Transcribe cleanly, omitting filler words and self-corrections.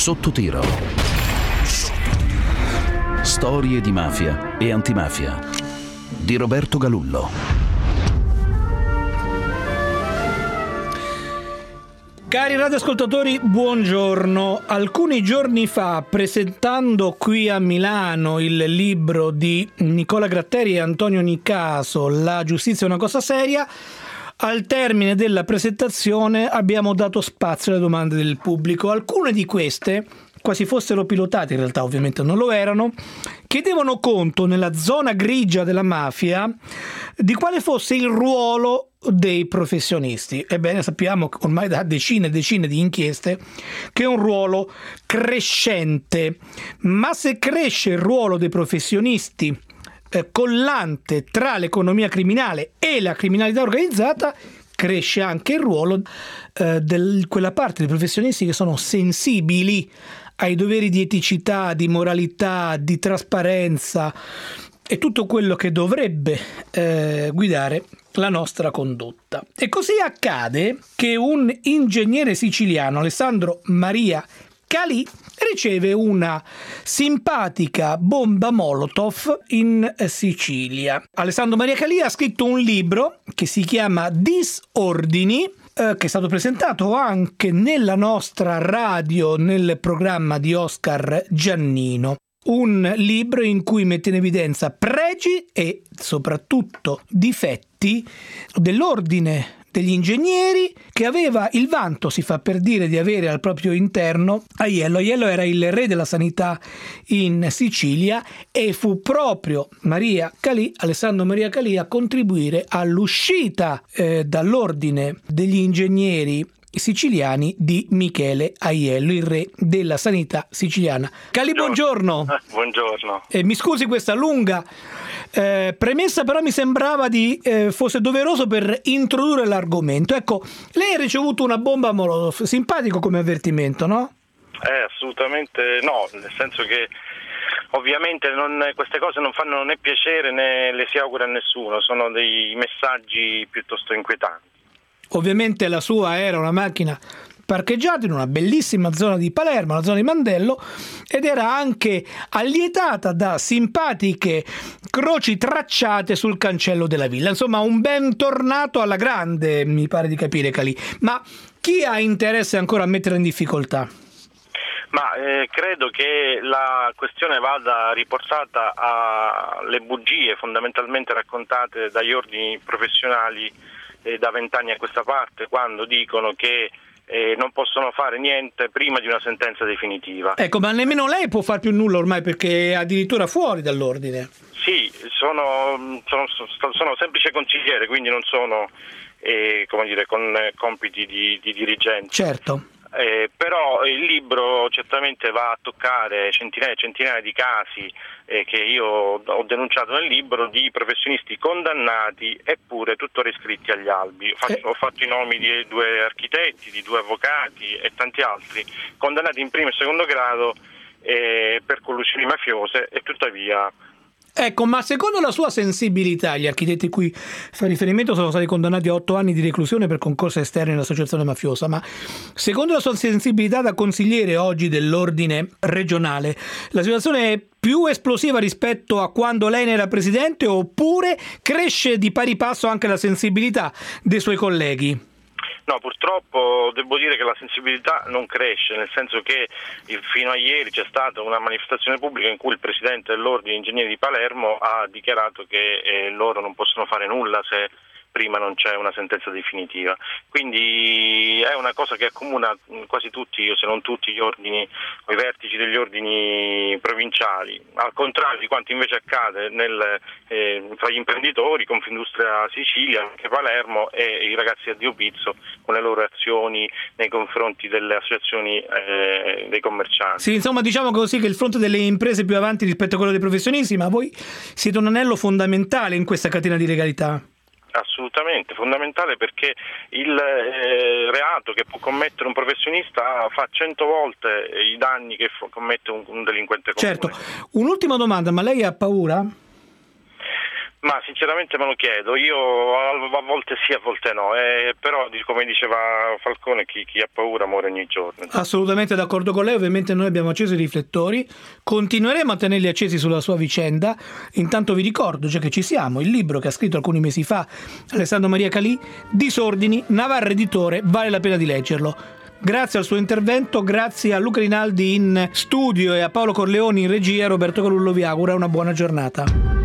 Sotto tiro. Storie di mafia e antimafia di Roberto Galullo. Cari radioascoltatori, buongiorno. Alcuni giorni fa, presentando qui a Milano il libro di Nicola Gratteri e Antonio Niccaso, La giustizia è una cosa seria, al termine della presentazione abbiamo dato spazio alle domande del pubblico. Alcune di queste, quasi fossero pilotate, in realtà ovviamente non lo erano, chiedevano conto nella zona grigia della mafia di quale fosse il ruolo dei professionisti. Ebbene, sappiamo ormai da decine e decine di inchieste che è un ruolo crescente, ma se cresce il ruolo dei professionisti collante tra l'economia criminale e la criminalità organizzata, cresce anche il ruolo di quella parte dei professionisti che sono sensibili ai doveri di eticità, di moralità, di trasparenza e tutto quello che dovrebbe guidare la nostra condotta. E così accade che un ingegnere siciliano, Alessandro Maria Calì, riceve una simpatica bomba Molotov in Sicilia. Alessandro Maria Calì ha scritto un libro che si chiama Disordini, che è stato presentato anche nella nostra radio nel programma di Oscar Giannino. Un libro in cui mette in evidenza pregi e soprattutto difetti dell'ordine degli ingegneri, che aveva il vanto, si fa per dire, di avere al proprio interno Aiello. Aiello era il re della sanità in Sicilia e fu proprio Alessandro Maria Calì a contribuire all'uscita dall'ordine degli ingegneri siciliani di Michele Aiello, il re della sanità siciliana. Calì, buongiorno. Buongiorno. Mi scusi questa lunga premessa, però mi sembrava fosse doveroso per introdurre l'argomento. Ecco, lei ha ricevuto una bomba Molotov, simpatico come avvertimento, no? Assolutamente no, nel senso che ovviamente queste cose non fanno né piacere né le si augura a nessuno, sono dei messaggi piuttosto inquietanti. Ovviamente la sua era una macchina parcheggiata in una bellissima zona di Palermo, la zona di Mandello, ed era anche allietata da simpatiche croci tracciate sul cancello della villa. Insomma, un bentornato alla grande, mi pare di capire, Calì. Ma chi ha interesse ancora a mettere in difficoltà? Ma credo che la questione vada riportata alle bugie fondamentalmente raccontate dagli ordini professionali da 20 anni a questa parte, quando dicono che non possono fare niente prima di una sentenza definitiva. Ecco, ma nemmeno lei può far più nulla ormai, perché è addirittura fuori dall'ordine. Sì, sono semplice consigliere, quindi non sono con compiti di dirigente. Certo. Però il libro certamente va a toccare centinaia e centinaia di casi che io ho denunciato nel libro, di professionisti condannati eppure tuttora iscritti agli albi. Ho fatto i nomi di 2 architetti, di 2 avvocati e tanti altri condannati in primo e secondo grado per collusioni mafiose, e tuttavia. Ecco, ma secondo la sua sensibilità, gli architetti cui fa riferimento sono stati condannati a 8 anni di reclusione per concorso esterno in associazione mafiosa, ma secondo la sua sensibilità da consigliere oggi dell'ordine regionale, la situazione è più esplosiva rispetto a quando lei ne era presidente, oppure cresce di pari passo anche la sensibilità dei suoi colleghi? No, purtroppo devo dire che la sensibilità non cresce, nel senso che fino a ieri c'è stata una manifestazione pubblica in cui il presidente dell'Ordine Ingegneri di Palermo ha dichiarato che loro non possono fare nulla se prima non c'è una sentenza definitiva. Quindi è una cosa che accomuna quasi tutti, se non tutti, gli ordini o i vertici degli ordini provinciali, al contrario di quanto invece accade tra gli imprenditori, Confindustria Sicilia, anche Palermo, e i ragazzi a Dio Pizzo con le loro azioni nei confronti delle associazioni dei commercianti. Sì, insomma, diciamo così che il fronte delle imprese è più avanti rispetto a quello dei professionisti, ma voi siete un anello fondamentale in questa catena di legalità. Assolutamente, fondamentale, perché il reato che può commettere un professionista fa 100 volte i danni che commette un delinquente comune. Certo. Un'ultima domanda, ma lei ha paura? Ma sinceramente me lo chiedo, io a volte sì, a volte no, però come diceva Falcone, chi ha paura muore ogni giorno. Assolutamente d'accordo con lei, ovviamente noi abbiamo acceso i riflettori, continueremo a tenerli accesi sulla sua vicenda. Intanto vi ricordo già che ci siamo, il libro che ha scritto alcuni mesi fa Alessandro Maria Calì, Disordini, Navarra Editore, vale la pena di leggerlo. Grazie al suo intervento, grazie a Luca Rinaldi in studio e a Paolo Corleoni in regia. Roberto Calullo vi augura una buona giornata.